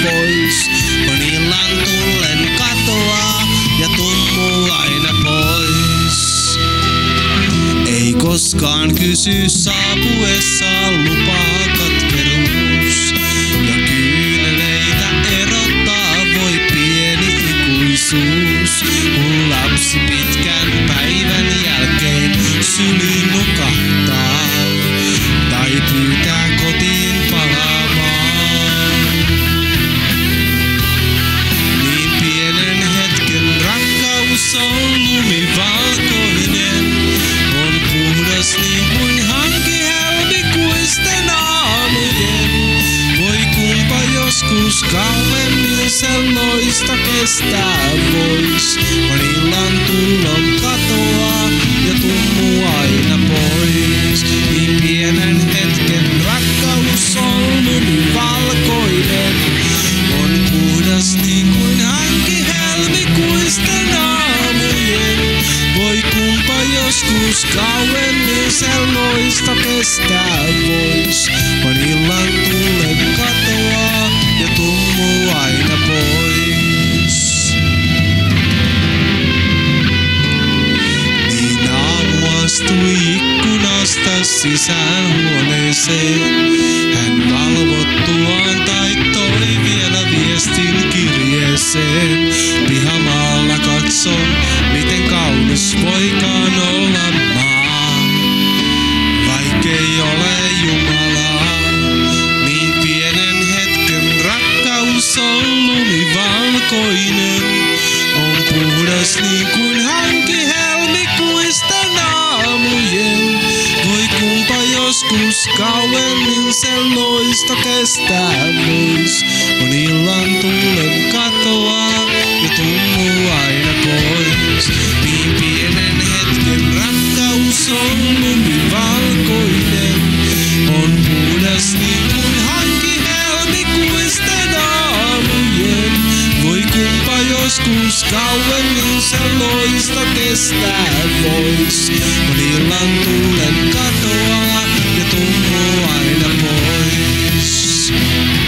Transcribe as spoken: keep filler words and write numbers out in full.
vois. Monillan tullen katoaa ja tummuu aina pois. Ei koskaan kysy saapuessaan lupaa katkeruus. Ja kyyneleitä erottaa voi pieni ikuisuus. Kun lapsi pitkän päivän jälkeen syliin nukahtaa tai pyytää kotiin palaamaan, niin pienen hetken rakkaus on lumivalkoinen. On puhdas niin kuin hanki helmikuisten aamujen. Voi kumpa joskus kauemmin sellaista kestää vois. Monillan tullon katoaa ja tummuu aina pois. Niin pienen hetken rakkaus on lumivalkoinen. On puhdas niin kuin hanki helmikuisten aamujen. Voi kumpa joskus kauemmin sellaista kestää vois. Monillan tullen katoaa ja tummuu aina pois. Niin aamu astui ikkunasta sisään huoneeseen. Hän valvottuaan taittoi vielä viestin kirjeeseen. Pihamaalla katson, miten kaunis voikaan olla maa, vaikkei ole Jumalaa. Niin pienen hetken rakkaus on lumivalkoinen. On puhdas niin kuin hanki helmikuisten aamujen. Voi kumpa joskus kauemmin sellaista kestää vois. Monillan tullen katoaa ja tummuu aina pois. Niin pienen hetken rakkaus on lumivalkoinen. On puhdas niin kuin hanki helmikuisten aamujen. Voi kumpa joskus kauemmin sellaista kestää vois. Monillan tullen katoaa ja tummuu aina pois.